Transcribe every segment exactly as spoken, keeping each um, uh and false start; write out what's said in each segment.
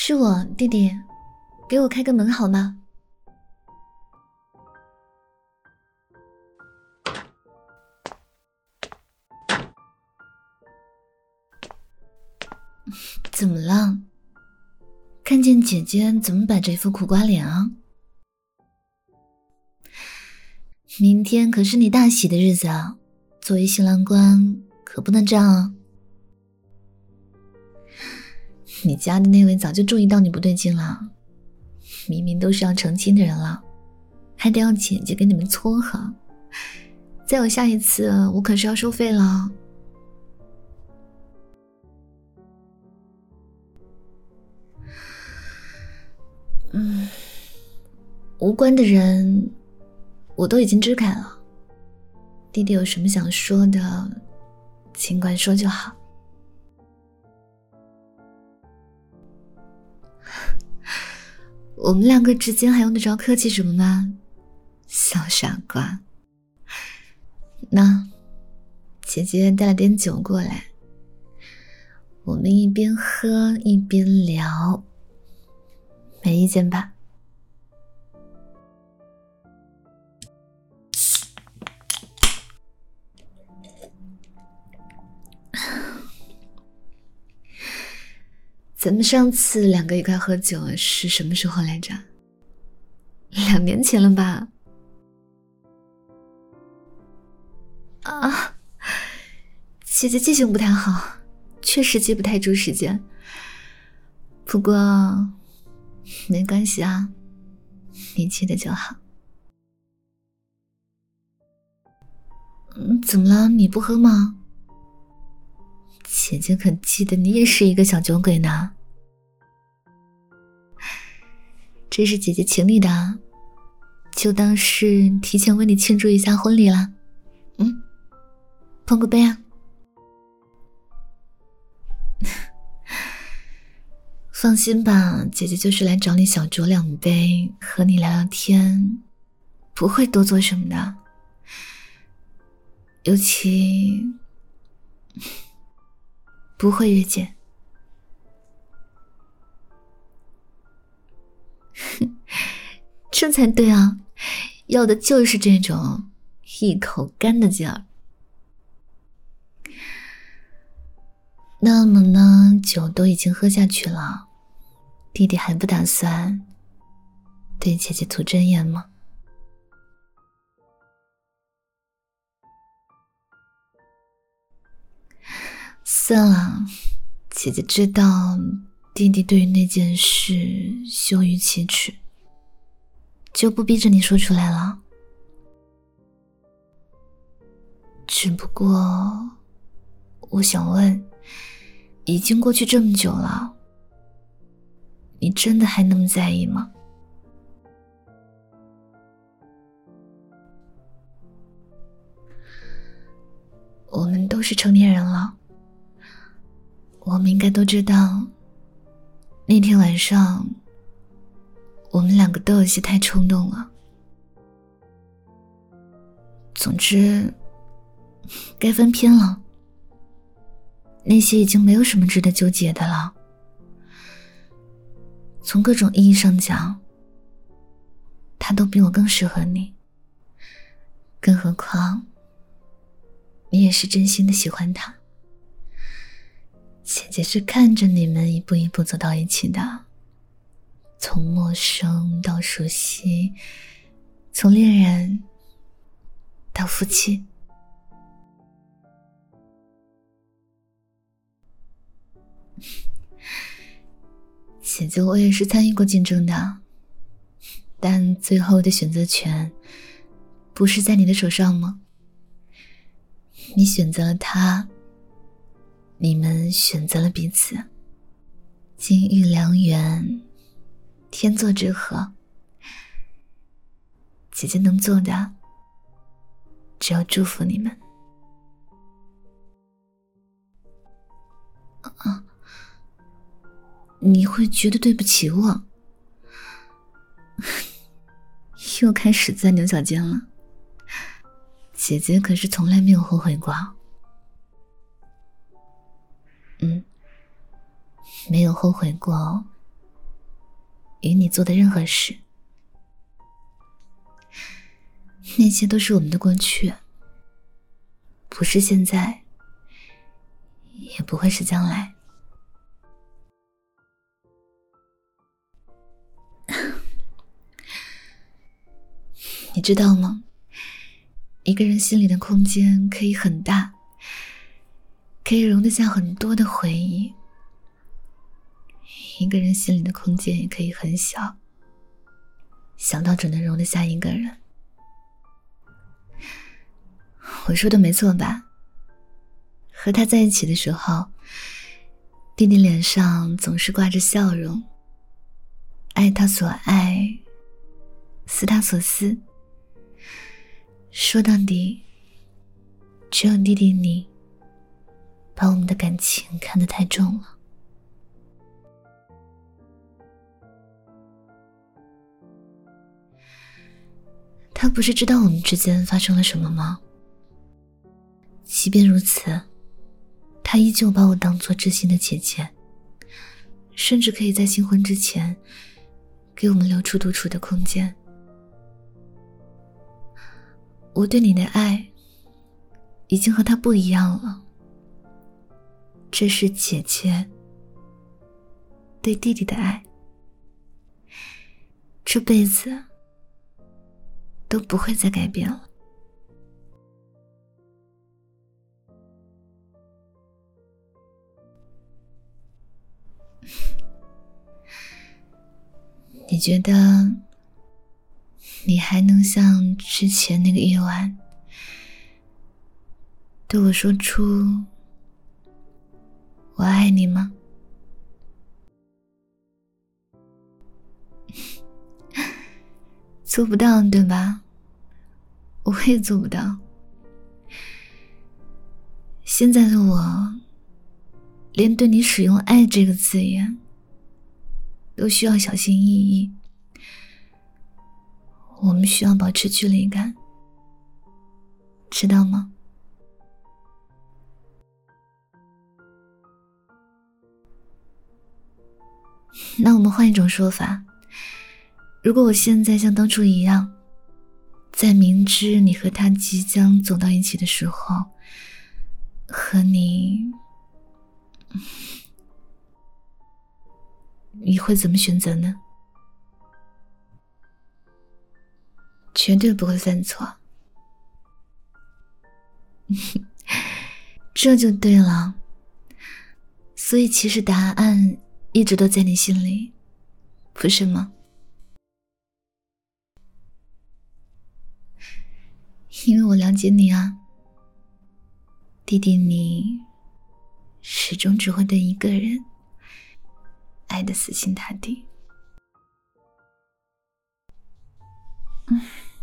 是我，弟弟，给我开个门好吗？怎么了？看见姐姐怎么摆着一副苦瓜脸啊？明天可是你大喜的日子啊，作为新郎官可不能这样啊。你家的那位早就注意到你不对劲了，明明都是要成亲的人了，还得要姐姐给你们撮合，再有下一次我可是要收费了。嗯，无关的人我都已经支开了，弟弟有什么想说的尽管说就好。我们两个之间还用得着客气什么吗？小傻瓜。那姐姐带了点酒过来，我们一边喝一边聊，没意见吧？咱们上次两个一块喝酒是什么时候来着？两年前了吧？啊，姐姐记性不太好，确实记不太住时间。不过没关系啊，你记得就好。嗯，怎么了？你不喝吗？姐姐可记得你也是一个小酒鬼呢。这是姐姐请你的，就当是提前为你庆祝一下婚礼了。嗯，碰个杯啊。放心吧，姐姐就是来找你小酌两杯，和你聊聊天，不会多做什么的。尤其不会越界。这才对啊，要的就是这种一口干的劲儿。那么呢，酒都已经喝下去了，弟弟还不打算对姐姐吐真言吗？算了，姐姐知道弟弟对于那件事羞于启齿，就不逼着你说出来了。只不过我想问，已经过去这么久了，你真的还那么在意吗？我们都是成年人了，我们应该都知道，那天晚上我们两个都有些太冲动了。总之该翻篇了，那些已经没有什么值得纠结的了。从各种意义上讲，他都比我更适合你，更何况你也是真心的喜欢他。姐姐是看着你们一步一步走到一起的，从陌生到熟悉，从恋人到夫妻。姐姐我也是参与过竞争的，但最后的选择权不是在你的手上吗？你选择了他，你们选择了彼此，金玉良缘，天作之合。姐姐能做的只有祝福你们。啊，你会觉得对不起我？又开始钻牛角尖了。姐姐可是从来没有后悔过。嗯，没有后悔过与你做的任何事。那些都是我们的过去，不是现在，也不会是将来。你知道吗？一个人心里的空间可以很大，可以容得下很多的回忆。一个人心里的空间也可以很小，小到只能容得下一个人。我说的没错吧？和他在一起的时候，弟弟脸上总是挂着笑容，爱他所爱，思他所思。说到底，只有弟弟你把我们的感情看得太重了。他不是知道我们之间发生了什么吗？即便如此，他依旧把我当作知心的姐姐，甚至可以在新婚之前给我们留出独处的空间。我对你的爱已经和他不一样了，这是姐姐对弟弟的爱，这辈子都不会再改变了。你觉得你还能像之前那个夜晚对我说出我爱你吗？做不到，对吧？我也做不到。现在的我连对你使用爱这个字眼都需要小心翼翼，我们需要保持距离感，知道吗？那我们换一种说法，如果我现在像当初一样，在明知你和他即将走到一起的时候，和你，你会怎么选择呢？绝对不会犯错。这就对了。所以其实答案一直都在你心里，不是吗？因为我了解你啊，弟弟，你始终只会对一个人爱得死心塌地。嗯，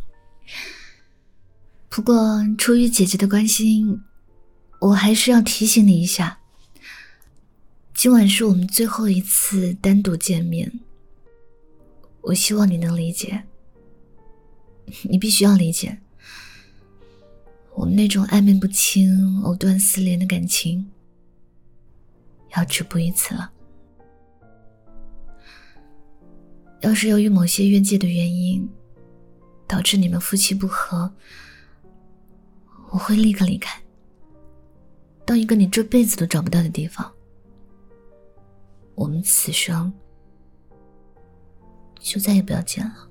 不过出于姐姐的关心，我还是要提醒你一下，今晚是我们最后一次单独见面，我希望你能理解，你必须要理解，我们那种暧昧不清、藕断丝连的感情要止步于此了。要是由于某些越界的原因导致你们夫妻不和，我会立刻离开，到一个你这辈子都找不到的地方，我们此生就再也不要见了。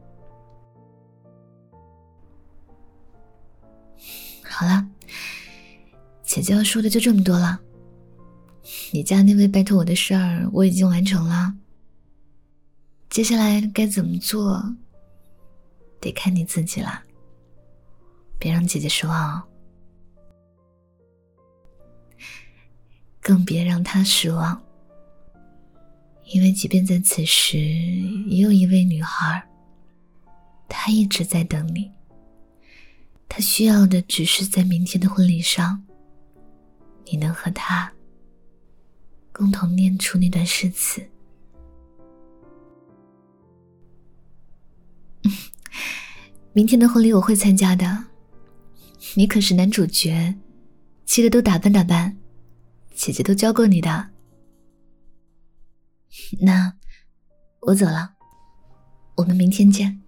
好了，姐姐要说的就这么多了。你家那位拜托我的事儿我已经完成了，接下来该怎么做得看你自己了，别让姐姐失望哦，更别让她失望。因为即便在此时，也有一位女孩，她一直在等你，她需要的只是在明天的婚礼上，你能和她共同念出那段誓词。明天的婚礼我会参加的，你可是男主角，记得多打扮打扮，姐姐都教过你的。那我走了，我们明天见。